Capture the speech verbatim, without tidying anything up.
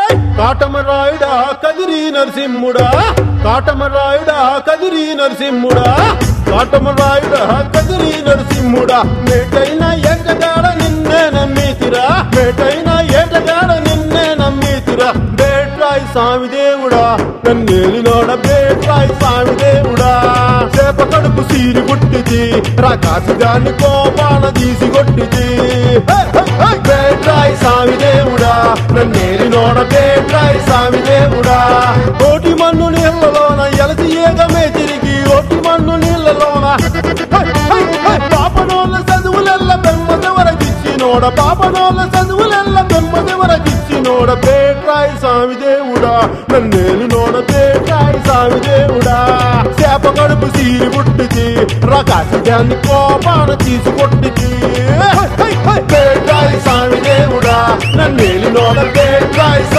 కాటమరాయుడా కదిరి నరసింహుడా కాటమరాయుడా కదిరి నరసింహుడా కాటమరాయుడా కదిరి నరసింహుడా మేటైన ఏటగాడ నిన్నే నమ్మితిరా మేటైన ఏటగాడ నిన్నే నమ్మితిరా బేట్రాయి స్వామి దేవుడా నన్నేలినోడ బేట్రాయి స్వామి దేవుడా చేప కడుపు సీరి గుట్టిది రాకాశగాన్ని కోపాన తీసి కొట్టిది బేట్రాయి స్వామి దేవుడా నన్నేలినోడ బేట్రాయి స్వామి దేవుడా కోటి మన్ను నీళ్లలోన ఎలసి ఏగమే తిరిగి ఓటి మన్ను నీళ్లలోన పాపనోళ్ళ చదువులెల్ల బెమ్మదెవరకిచ్చినోడ పాపనోళ్ళ చదువులెల్ల బెమ్మదెవరకిచ్చినోడ బేట్రాయి స్వామి దేవుడా నన్నేలినోడ బేట్రాయి స్వామి దేవుడా చేప కడుపు సీరి పుట్టిది రకాశగాన్ని కోపాన తీసి కొట్టిది బేట్రాయి స్వామి దేవుడా నన్నేలినోడ బేట్రాయి